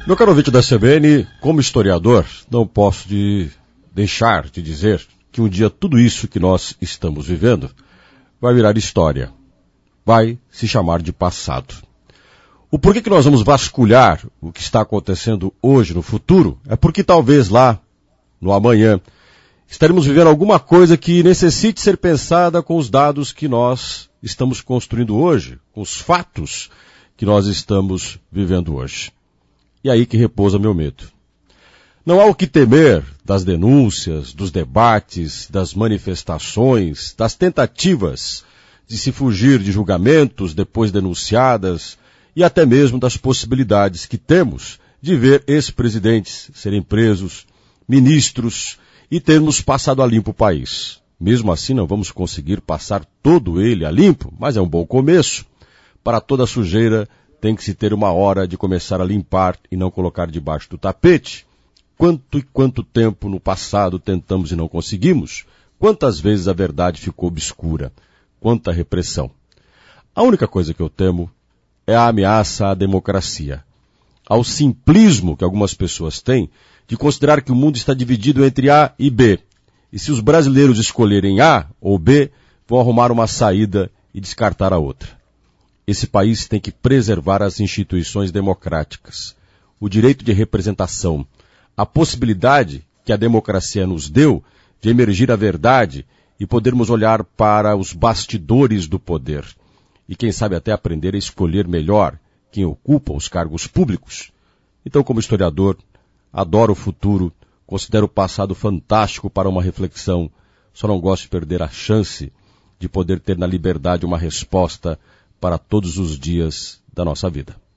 Meu caro ouvinte da CBN, como historiador, não posso deixar de dizer que um dia tudo isso que nós estamos vivendo vai virar história, vai se chamar de passado. O porquê que nós vamos vasculhar o que está acontecendo hoje no futuro é porque talvez lá, no amanhã, estaremos vivendo alguma coisa que necessite ser pensada com os dados que nós estamos construindo hoje, com os fatos que nós estamos vivendo hoje. E aí que repousa meu medo. Não há o que temer das denúncias, dos debates, das manifestações, das tentativas de se fugir de julgamentos depois denunciadas e até mesmo das possibilidades que temos de ver ex-presidentes serem presos, ministros e termos passado a limpo o país. Mesmo assim não vamos conseguir passar todo ele a limpo, mas é um bom começo. Para toda sujeira tem que se ter uma hora de começar a limpar e não colocar debaixo do tapete. Quanto tempo no passado tentamos e não conseguimos? Quantas vezes a verdade ficou obscura? Quanta repressão? A única coisa que eu temo é a ameaça à democracia, ao simplismo que algumas pessoas têm de considerar que o mundo está dividido entre A e B. E se os brasileiros escolherem A ou B, vão arrumar uma saída e descartar a outra. Esse país tem que preservar as instituições democráticas, o direito de representação, a possibilidade que a democracia nos deu de emergir a verdade e podermos olhar para os bastidores do poder. E quem sabe até aprender a escolher melhor quem ocupa os cargos públicos. Então, como historiador, adoro o futuro, considero o passado fantástico para uma reflexão, só não gosto de perder a chance de poder ter na liberdade uma resposta para todos os dias da nossa vida.